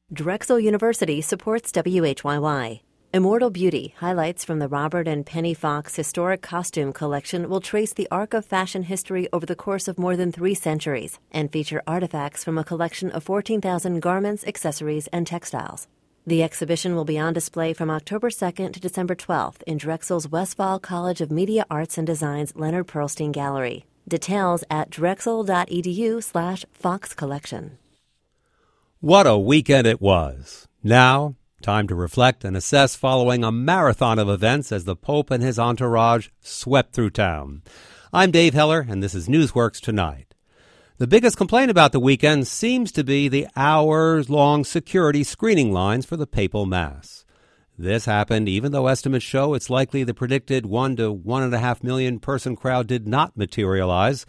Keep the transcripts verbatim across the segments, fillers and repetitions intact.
Drexel University supports W H Y Y. Immortal Beauty, highlights from the Robert and Penny Fox Historic Costume Collection will trace the arc of fashion history over the course of more than three centuries and feature artifacts from a collection of fourteen thousand garments, accessories, and textiles. The exhibition will be on display from October second to December twelfth in Drexel's Westphal College of Media Arts and Design's Leonard Pearlstein Gallery. Details at drexel.edu slash Fox Collection. What a weekend it was. Now, time to reflect and assess following a marathon of events as the Pope and his entourage swept through town. I'm Dave Heller, and this is Newsworks Tonight. The biggest complaint about the weekend seems to be the hours-long security screening lines for the papal mass. This happened even though estimates show it's likely the predicted one to one and a half million person crowd did not materialize.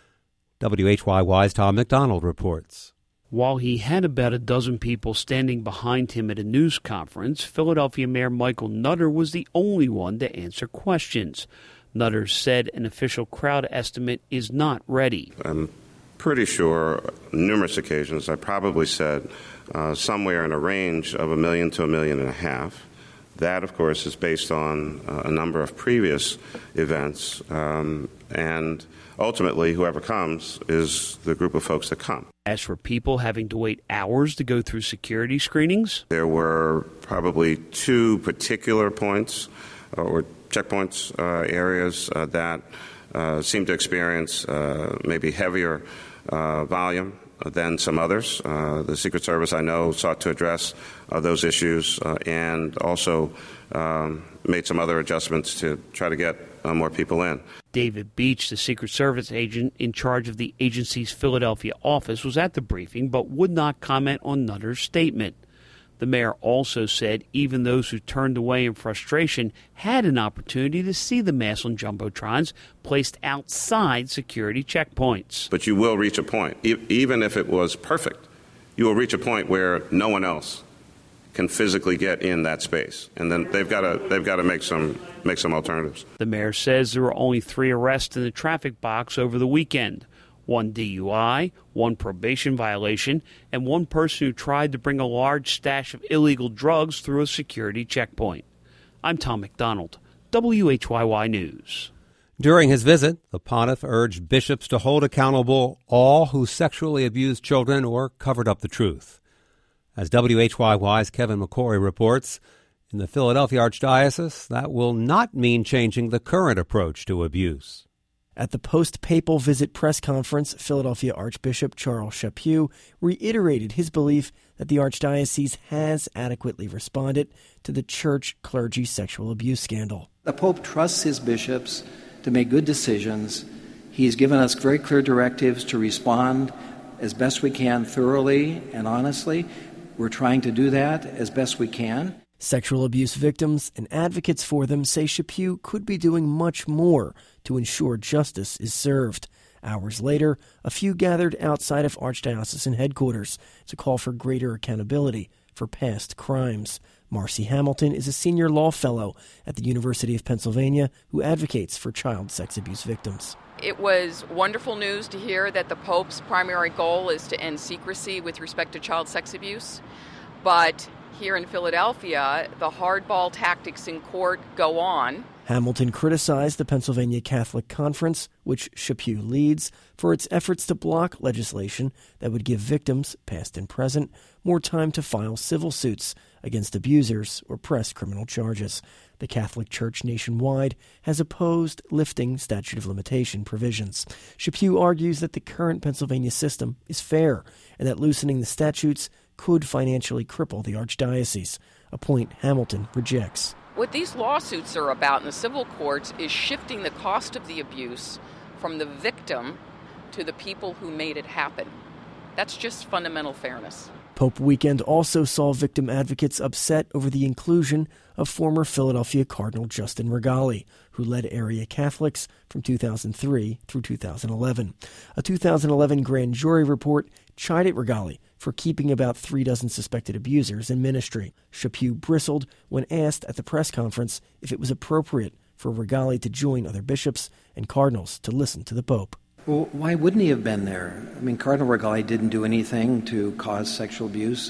W H Y Y's Tom McDonald reports. While he had about a dozen people standing behind him at a news conference, Philadelphia Mayor Michael Nutter was the only one to answer questions. Nutter said an official crowd estimate is not ready. I'm pretty sure on numerous occasions I probably said uh, somewhere in a range of a million to a million and a half. That, of course, is based on uh, a number of previous events, um, and ultimately, whoever comes is the group of folks that come. As for people having to wait hours to go through security screenings, there were probably two particular points uh, or checkpoints, uh, areas uh, that uh, seemed to experience uh, maybe heavier uh, volume than some others. Uh, the Secret Service, I know, sought to address uh, those issues uh, and also um, made some other adjustments to try to get uh, more people in. David Beach, the Secret Service agent in charge of the agency's Philadelphia office, was at the briefing but would not comment on Nutter's statement. The mayor also said even those who turned away in frustration had an opportunity to see the mass on jumbotrons placed outside security checkpoints. But you will reach a point, e- even if it was perfect, you will reach a point where no one else can physically get in that space, and then they've got to they've got to make some make some alternatives. The mayor says there were only three arrests in the traffic box over the weekend. One D U I, one probation violation, and one person who tried to bring a large stash of illegal drugs through a security checkpoint. I'm Tom McDonald, W H Y Y News. During his visit, the pontiff urged bishops to hold accountable all who sexually abused children or covered up the truth. As W H Y Y's Kevin McCory reports, in the Philadelphia Archdiocese, that will not mean changing the current approach to abuse. At the post-papal visit press conference, Philadelphia Archbishop Charles Chaput reiterated his belief that the Archdiocese has adequately responded to the church clergy sexual abuse scandal. The Pope trusts his bishops to make good decisions. He's given us very clear directives to respond as best we can thoroughly and honestly. We're trying to do that as best we can. Sexual abuse victims and advocates for them say Chaput could be doing much more to ensure justice is served. Hours later, a few gathered outside of Archdiocesan headquarters to call for greater accountability for past crimes. Marcy Hamilton is a senior law fellow at the University of Pennsylvania who advocates for child sex abuse victims. It was wonderful news to hear that the Pope's primary goal is to end secrecy with respect to child sex abuse. But here in Philadelphia, the hardball tactics in court go on. Hamilton criticized the Pennsylvania Catholic Conference, which Chaput leads, for its efforts to block legislation that would give victims, past and present, more time to file civil suits against abusers or press criminal charges. The Catholic Church nationwide has opposed lifting statute of limitation provisions. Chaput argues that the current Pennsylvania system is fair and that loosening the statutes could financially cripple the Archdiocese, a point Hamilton rejects. What these lawsuits are about in the civil courts is shifting the cost of the abuse from the victim to the people who made it happen. That's just fundamental fairness. Pope Weekend also saw victim advocates upset over the inclusion of former Philadelphia Cardinal Justin Regali, who led area Catholics from two thousand three through two thousand eleven. A two thousand eleven grand jury report chided Regali for keeping about three dozen suspected abusers in ministry. Chaput bristled when asked at the press conference if it was appropriate for Regali to join other bishops and cardinals to listen to the Pope. Well, why wouldn't he have been there? I mean, Cardinal Regali didn't do anything to cause sexual abuse.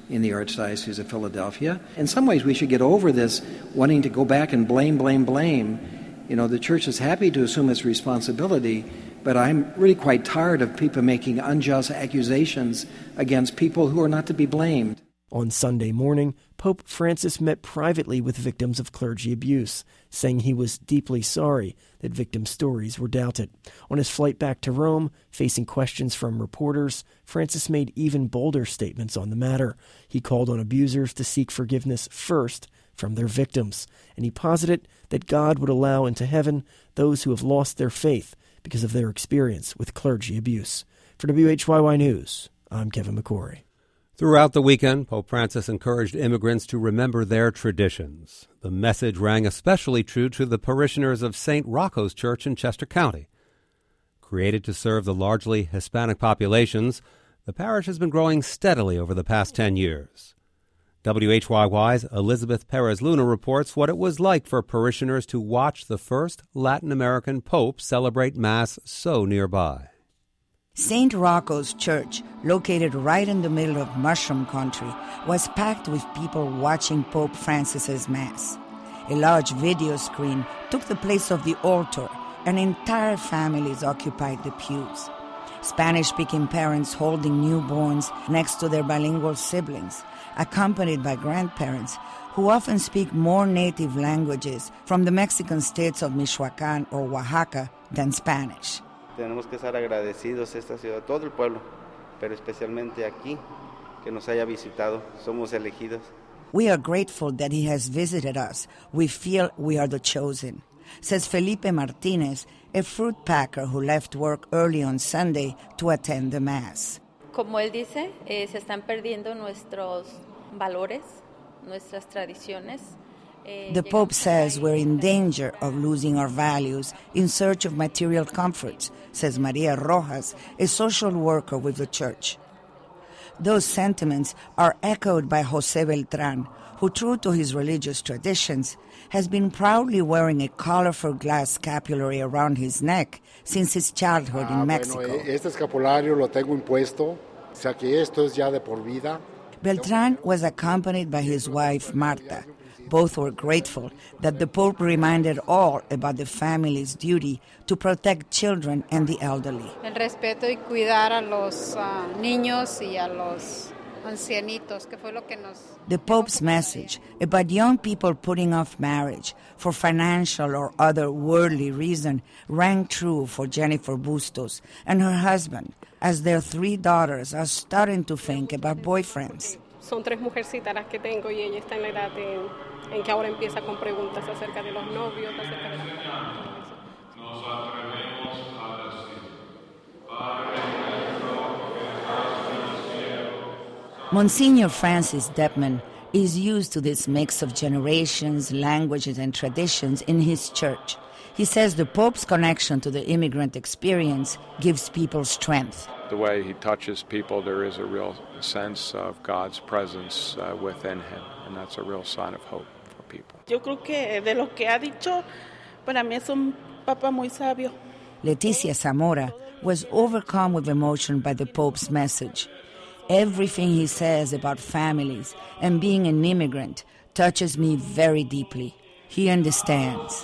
in the Archdiocese of Philadelphia. In some ways, we should get over this wanting to go back and blame, blame, blame. You know, the church is happy to assume its responsibility, but I'm really quite tired of people making unjust accusations against people who are not to be blamed. On Sunday morning, Pope Francis met privately with victims of clergy abuse, saying he was deeply sorry that victim stories were doubted. On his flight back to Rome, facing questions from reporters, Francis made even bolder statements on the matter. He called on abusers to seek forgiveness first from their victims, and he posited that God would allow into heaven those who have lost their faith because of their experience with clergy abuse. For W H Y Y News, I'm Kevin McCory. Throughout the weekend, Pope Francis encouraged immigrants to remember their traditions. The message rang especially true to the parishioners of Saint Rocco's Church in Chester County. Created to serve the largely Hispanic populations, the parish has been growing steadily over the past ten years. W H Y Y's Elizabeth Perez Luna reports what it was like for parishioners to watch the first Latin American pope celebrate Mass so nearby. Saint Rocco's Church, located right in the middle of Mushroom Country, was packed with people watching Pope Francis's Mass. A large video screen took the place of the altar, and entire families occupied the pews. Spanish-speaking parents holding newborns next to their bilingual siblings, accompanied by grandparents who often speak more native languages from the Mexican states of Michoacán or Oaxaca than Spanish. Tenemos que estar agradecidos esta ciudad, todo el pueblo, pero especialmente aquí, que nos haya visitado. Somos elegidos. We are grateful that he has visited us. We feel we are the chosen, says Felipe Martinez, a fruit packer who left work early on Sunday to attend the Mass. Como él dice, eh, se están perdiendo nuestros valores, nuestras tradiciones. The Pope says we're in danger of losing our values in search of material comforts, says Maria Rojas, a social worker with the church. Those sentiments are echoed by José Beltrán, who, true to his religious traditions, has been proudly wearing a colorful glass scapulary around his neck since his childhood in Mexico. Bueno, este escapulario lo tengo impuesto, o sea que esto es ya de por vida. Beltrán was accompanied by his wife, Marta. Both were grateful that the Pope reminded all about the family's duty to protect children and the elderly. El respeto y cuidar a los uh, niños y a los ancianitos, que fue lo que nos... The Pope's message about young people putting off marriage for financial or other worldly reason rang true for Jennifer Bustos and her husband, as their three daughters are starting to think about boyfriends. Son tres mujercitas las que tengo y ella está en la edad en, en que ahora empieza con preguntas acerca de los novios, acerca de la... Nos atrevemos a decir, Padre Monsignor Francis Deppman is used to this mix of generations, languages, and traditions in his church. He says the Pope's connection to the immigrant experience gives people strength. The way he touches people, there is a real sense of God's presence uh, within him, and that's a real sign of hope for people. Yo creo que de lo que ha dicho, para mí es un papa muy sabio. Leticia Zamora was overcome with emotion by the Pope's message. Everything he says about families and being an immigrant touches me very deeply. He understands.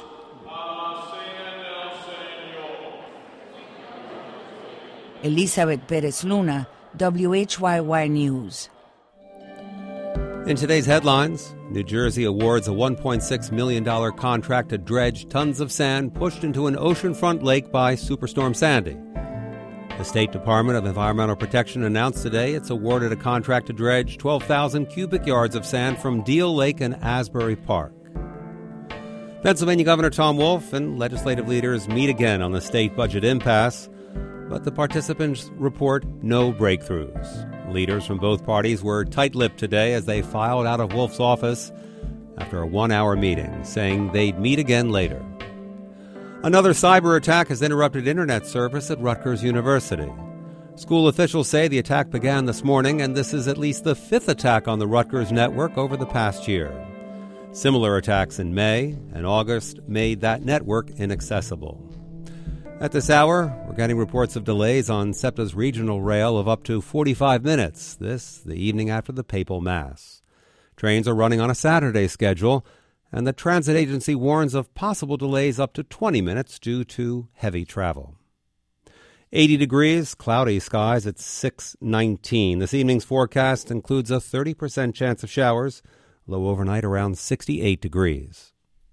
Elizabeth Perez Luna, W H Y Y News. In today's headlines, New Jersey awards a one point six million dollars contract to dredge tons of sand pushed into an oceanfront lake by Superstorm Sandy. The State Department of Environmental Protection announced today it's awarded a contract to dredge twelve thousand cubic yards of sand from Deal Lake and Asbury Park. Pennsylvania Governor Tom Wolf and legislative leaders meet again on the state budget impasse, but the participants report no breakthroughs. Leaders from both parties were tight-lipped today as they filed out of Wolf's office after a one-hour meeting, saying they'd meet again later. Another cyber attack has interrupted internet service at Rutgers University. School officials say the attack began this morning, and this is at least the fifth attack on the Rutgers network over the past year. Similar attacks in May and August made that network inaccessible. At this hour, we're getting reports of delays on SEPTA's regional rail of up to forty-five minutes, this the evening after the papal Mass. Trains are running on a Saturday schedule, and the transit agency warns of possible delays up to twenty minutes due to heavy travel. eighty degrees, cloudy skies at six nineteen. This evening's forecast includes a thirty percent chance of showers, low overnight around sixty-eight degrees.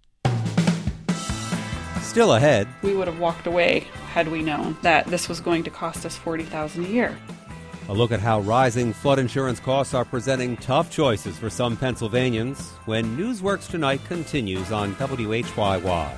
Still ahead, we would have walked away had we known that this was going to cost us forty thousand dollars a year. A look at how rising flood insurance costs are presenting tough choices for some Pennsylvanians when Newsworks Tonight continues on W H Y Y.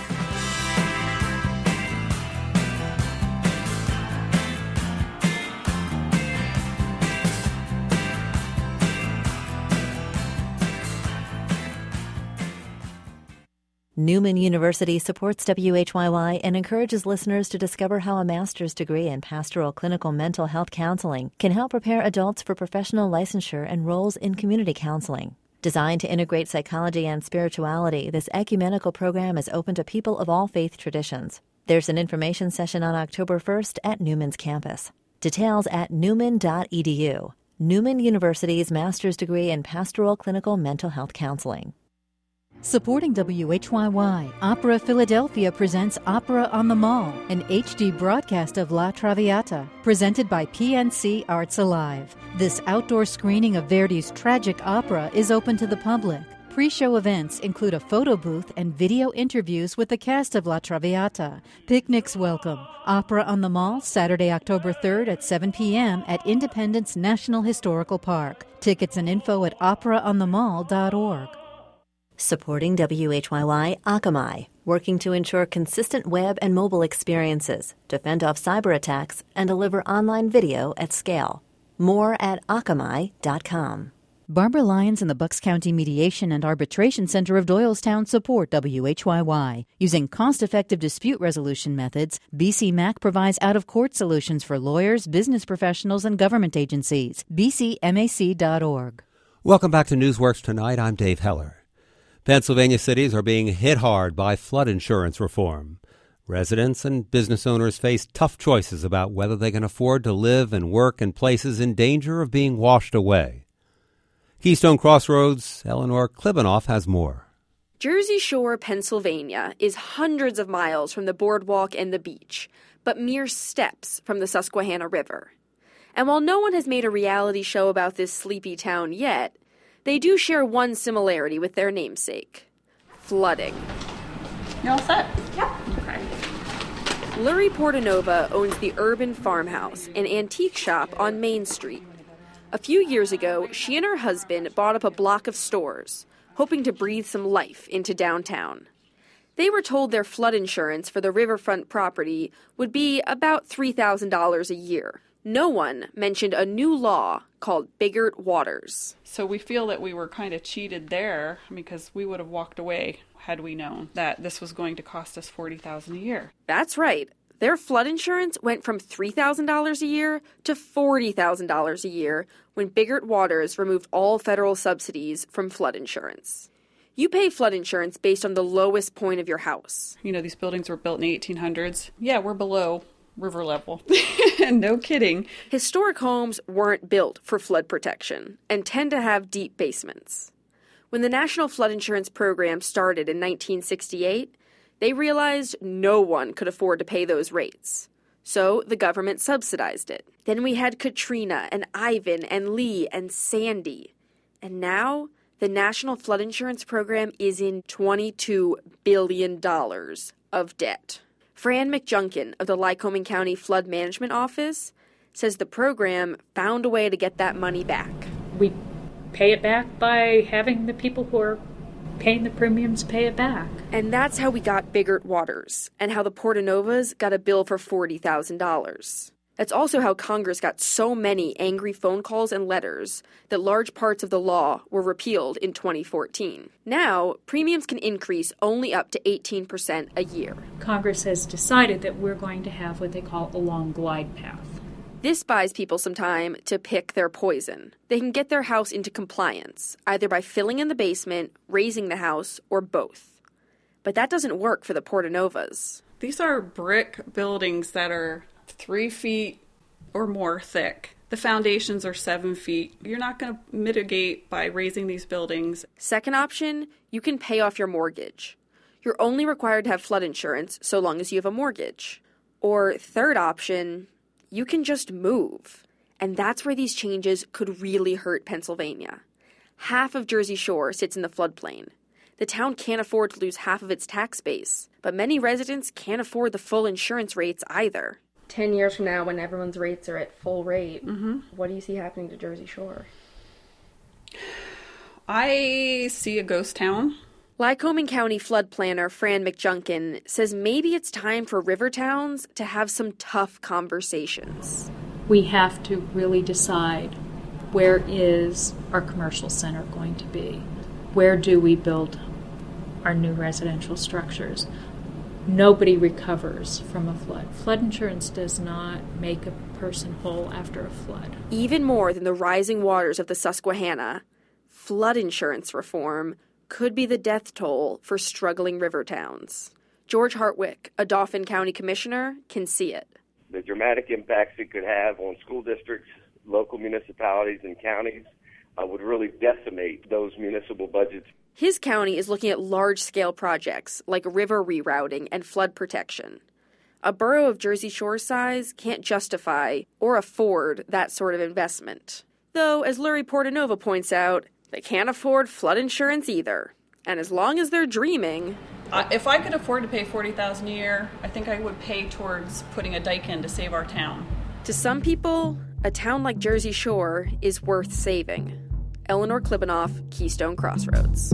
Newman University supports W H Y Y and encourages listeners to discover how a master's degree in pastoral clinical mental health counseling can help prepare adults for professional licensure and roles in community counseling. Designed to integrate psychology and spirituality, this ecumenical program is open to people of all faith traditions. There's an information session on October first at Newman's campus. Details at newman dot e d u. Newman University's master's degree in pastoral clinical mental health counseling. Supporting W H Y Y, Opera Philadelphia presents Opera on the Mall, an H D broadcast of La Traviata, presented by P N C Arts Alive. This outdoor screening of Verdi's tragic opera is open to the public. Pre-show events include a photo booth and video interviews with the cast of La Traviata. Picnics welcome. Opera on the Mall, Saturday, October third at seven p.m. at Independence National Historical Park. Tickets and info at opera on the mall dot org. Supporting W H Y Y, Akamai, working to ensure consistent web and mobile experiences, to fend off cyber attacks, and deliver online video at scale. More at akamai dot com. Barbara Lyons and the Bucks County Mediation and Arbitration Center of Doylestown support W H Y Y. Using cost-effective dispute resolution methods, B C M A C provides out-of-court solutions for lawyers, business professionals, and government agencies. b c m a c dot org. Welcome back to Newsworks Tonight. I'm Dave Heller. Pennsylvania cities are being hit hard by flood insurance reform. Residents and business owners face tough choices about whether they can afford to live and work in places in danger of being washed away. Keystone Crossroads' Eleanor Klibanoff has more. Jersey Shore, Pennsylvania is hundreds of miles from the boardwalk and the beach, but mere steps from the Susquehanna River. And while no one has made a reality show about this sleepy town yet, they do share one similarity with their namesake: flooding. You all set? Yeah. Okay. Lurie Portanova owns the Urban Farmhouse, an antique shop on Main Street. A few years ago, she and her husband bought up a block of stores, hoping to breathe some life into downtown. They were told their flood insurance for the riverfront property would be about three thousand dollars a year. No one mentioned a new law called Biggert-Waters. So we feel that we were kind of cheated there because we would have walked away had we known that this was going to cost us forty thousand dollars a year. That's right. Their flood insurance went from three thousand dollars a year to forty thousand dollars a year when Biggert-Waters removed all federal subsidies from flood insurance. You pay flood insurance based on the lowest point of your house. You know, these buildings were built in the eighteen hundreds. Yeah, we're below river level. No kidding. Historic homes weren't built for flood protection and tend to have deep basements. When the National Flood Insurance Program started in nineteen sixty-eight, they realized no one could afford to pay those rates. So the government subsidized it. Then we had Katrina and Ivan and Lee and Sandy. And now the National Flood Insurance Program is in twenty-two billion dollars of debt. Fran McJunkin of the Lycoming County Flood Management Office says the program found a way to get that money back. We pay it back by having the people who are paying the premiums pay it back. And that's how we got Biggert-Waters, and how the Portanovas got a bill for forty thousand dollars. That's also how Congress got so many angry phone calls and letters that large parts of the law were repealed in twenty fourteen. Now, premiums can increase only up to eighteen percent a year. Congress has decided that we're going to have what they call a long glide path. This buys people some time to pick their poison. They can get their house into compliance, either by filling in the basement, raising the house, or both. But that doesn't work for the Portanovas. These are brick buildings that are three feet or more thick. The foundations are seven feet. You're not going to mitigate by raising these buildings. Second option, you can pay off your mortgage. You're only required to have flood insurance so long as you have a mortgage. Or third option, you can just move. And that's where these changes could really hurt Pennsylvania. Half of Jersey Shore sits in the floodplain. The town can't afford to lose half of its tax base, but many residents can't afford the full insurance rates either. Ten years from now, when everyone's rates are at full rate, mm-hmm. what do you see happening to Jersey Shore? I see a ghost town. Lycoming County flood planner Fran McJunkin says maybe it's time for river towns to have some tough conversations. We have to really decide, where is our commercial center going to be? Where do we build our new residential structures? Nobody recovers from a flood. Flood insurance does not make a person whole after a flood. Even more than the rising waters of the Susquehanna, flood insurance reform could be the death toll for struggling river towns. George Hartwick, a Dauphin County commissioner, can see it. The dramatic impacts it could have on school districts, local municipalities, and counties uh, would really decimate those municipal budgets. His county is looking at large-scale projects like river rerouting and flood protection. A borough of Jersey Shore size can't justify or afford that sort of investment. Though, as Lurie Portanova points out, they can't afford flood insurance either. And as long as they're dreaming... Uh, if I could afford to pay forty thousand dollars a year, I think I would pay towards putting a dike in to save our town. To some people, a town like Jersey Shore is worth saving. Eleanor Klibanoff, Keystone Crossroads.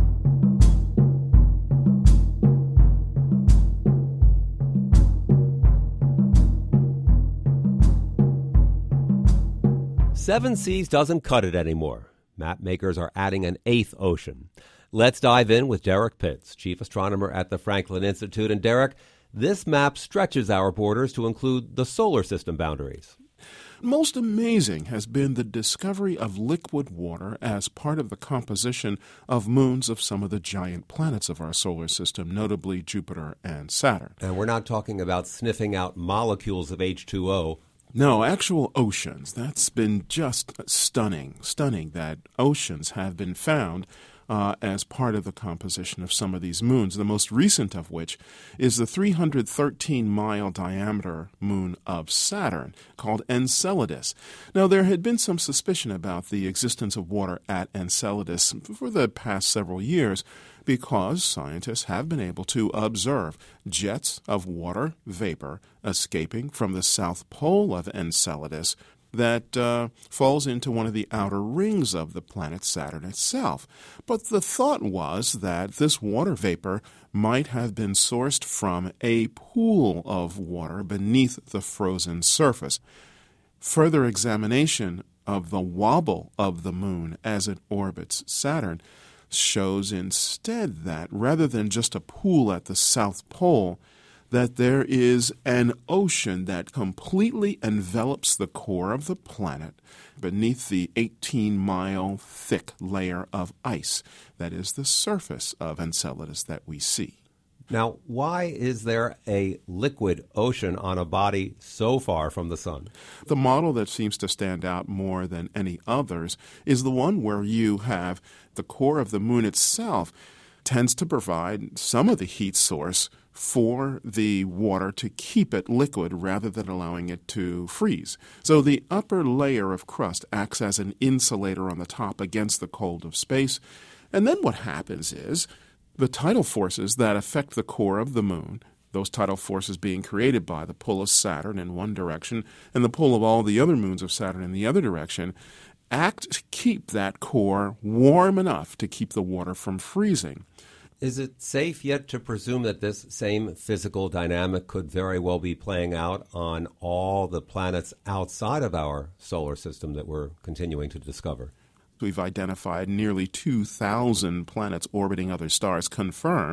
Seven Seas doesn't cut it anymore. Map makers are adding an eighth ocean. Let's dive in with Derek Pitts, chief astronomer at the Franklin Institute. And Derek, this map stretches our borders to include the solar system boundaries. Most amazing has been the discovery of liquid water as part of the composition of moons of some of the giant planets of our solar system, notably Jupiter and Saturn. And we're not talking about sniffing out molecules of H two O. No, actual oceans. That's been just stunning, stunning that oceans have been found Uh, as part of the composition of some of these moons, the most recent of which is the three hundred thirteen mile diameter moon of Saturn, called Enceladus. Now, there had been some suspicion about the existence of water at Enceladus for the past several years because scientists have been able to observe jets of water vapor escaping from the south pole of Enceladus that uh, falls into one of the outer rings of the planet Saturn itself. But the thought was that this water vapor might have been sourced from a pool of water beneath the frozen surface. Further examination of the wobble of the moon as it orbits Saturn shows instead that rather than just a pool at the South Pole, that there is an ocean that completely envelops the core of the planet beneath the eighteen mile thick layer of ice that is the surface of Enceladus that we see. Now, why is there a liquid ocean on a body so far from the sun? The model that seems to stand out more than any others is the one where you have the core of the moon itself tends to provide some of the heat source for the water to keep it liquid rather than allowing it to freeze. So the upper layer of crust acts as an insulator on the top against the cold of space. And then what happens is the tidal forces that affect the core of the moon, those tidal forces being created by the pull of Saturn in one direction and the pull of all the other moons of Saturn in the other direction, act to keep that core warm enough to keep the water from freezing. Is it safe yet to presume that this same physical dynamic could very well be playing out on all the planets outside of our solar system that we're continuing to discover? We've identified nearly two thousand planets orbiting other stars confirmed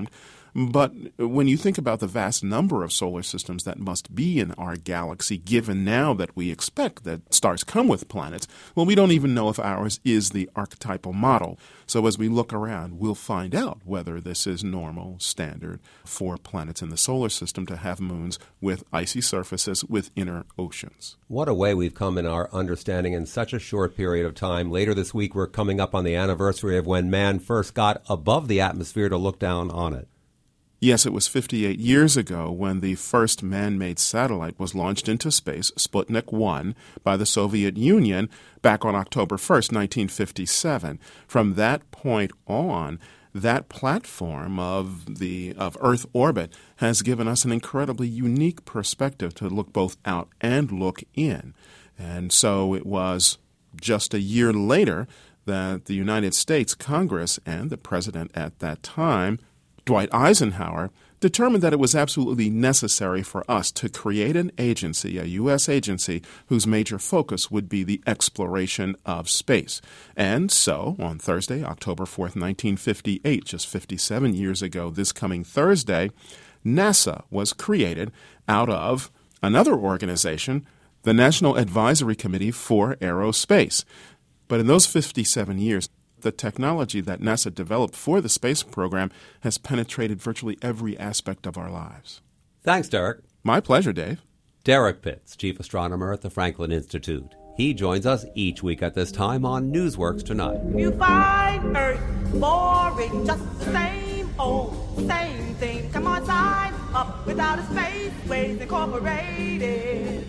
But when you think about the vast number of solar systems that must be in our galaxy, given now that we expect that stars come with planets, well, we don't even know if ours is the archetypal model. So as we look around, we'll find out whether this is normal, standard for planets in the solar system to have moons with icy surfaces with inner oceans. What a way we've come in our understanding in such a short period of time. Later this week, we're coming up on the anniversary of when man first got above the atmosphere to look down on it. Yes, it was fifty-eight years ago when the first man-made satellite was launched into space, Sputnik one, by the Soviet Union back on October first, nineteen fifty-seven. From that point on, that platform of the of Earth orbit has given us an incredibly unique perspective to look both out and look in. And so it was just a year later that the United States Congress and the president at that time, Dwight Eisenhower, determined that it was absolutely necessary for us to create an agency, a U S agency, whose major focus would be the exploration of space. And so, on Thursday, October fourth, nineteen fifty-eight, just fifty-seven years ago this coming Thursday, NASA was created out of another organization, the National Advisory Committee for Aerospace. But in those fifty-seven years, the technology that NASA developed for the space program has penetrated virtually every aspect of our lives. Thanks, Derek. My pleasure, Dave. Derek Pitts, Chief Astronomer at the Franklin Institute. He joins us each week at this time on Newsworks Tonight. You find Earth boring, just the same old, same thing. Come on, sign up without a space, Ways Incorporated.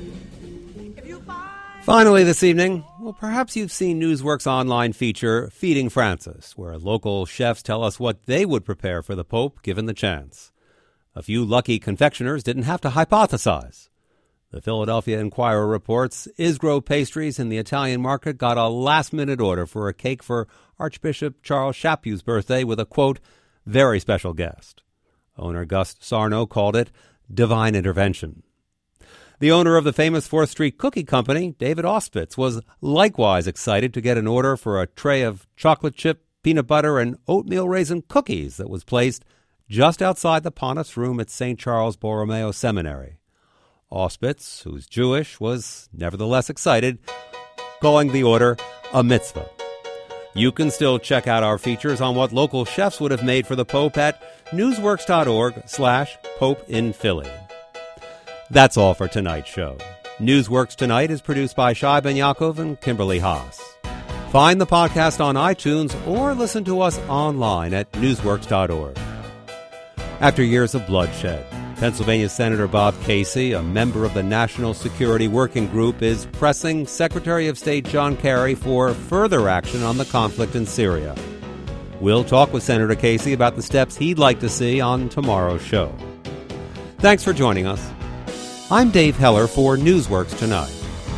If you find Finally this evening, well, perhaps you've seen Newsworks' online feature, Feeding Francis, where local chefs tell us what they would prepare for the Pope given the chance. A few lucky confectioners didn't have to hypothesize. The Philadelphia Inquirer reports Isgro Pastries in the Italian market got a last-minute order for a cake for Archbishop Charles Chaput's birthday with a, quote, very special guest. Owner Gus Sarno called it divine intervention. The owner of the famous fourth Street Cookie Company, David Auspitz, was likewise excited to get an order for a tray of chocolate chip, peanut butter, and oatmeal raisin cookies that was placed just outside the Pontiff's room at Saint Charles Borromeo Seminary. Auspitz, who's Jewish, was nevertheless excited, calling the order a mitzvah. You can still check out our features on what local chefs would have made for the Pope at newsworks.org slash Pope in Philly. That's all for tonight's show. Newsworks Tonight is produced by Shai Ben Yaakov and Kimberly Haas. Find the podcast on iTunes or listen to us online at newsworks dot org. After years of bloodshed, Pennsylvania Senator Bob Casey, a member of the National Security Working Group, is pressing Secretary of State John Kerry for further action on the conflict in Syria. We'll talk with Senator Casey about the steps he'd like to see on tomorrow's show. Thanks for joining us. I'm Dave Heller for Newsworks Tonight.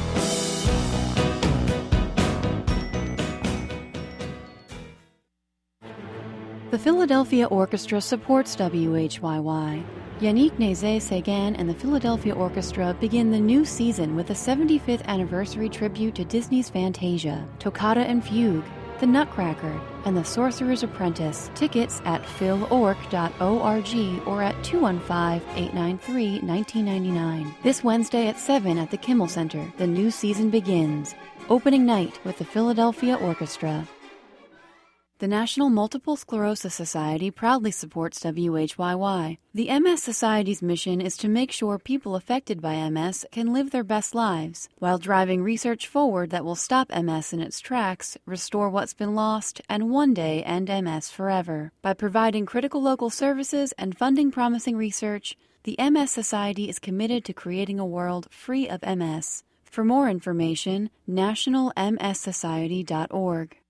The Philadelphia Orchestra supports W H Y Y. Yannick Nézet-Séguin and the Philadelphia Orchestra begin the new season with a seventy-fifth anniversary tribute to Disney's Fantasia, Toccata and Fugue, The Nutcracker, and The Sorcerer's Apprentice. Tickets at phil orc dot org or at two one five, eight nine three, one nine nine nine. This Wednesday at seven at the Kimmel Center, the new season begins. Opening night with the Philadelphia Orchestra. The National Multiple Sclerosis Society proudly supports W H Y Y. The M S Society's mission is to make sure people affected by M S can live their best lives, while driving research forward that will stop M S in its tracks, restore what's been lost, and one day end M S forever. By providing critical local services and funding promising research, the M S Society is committed to creating a world free of M S. For more information, national m s society dot org.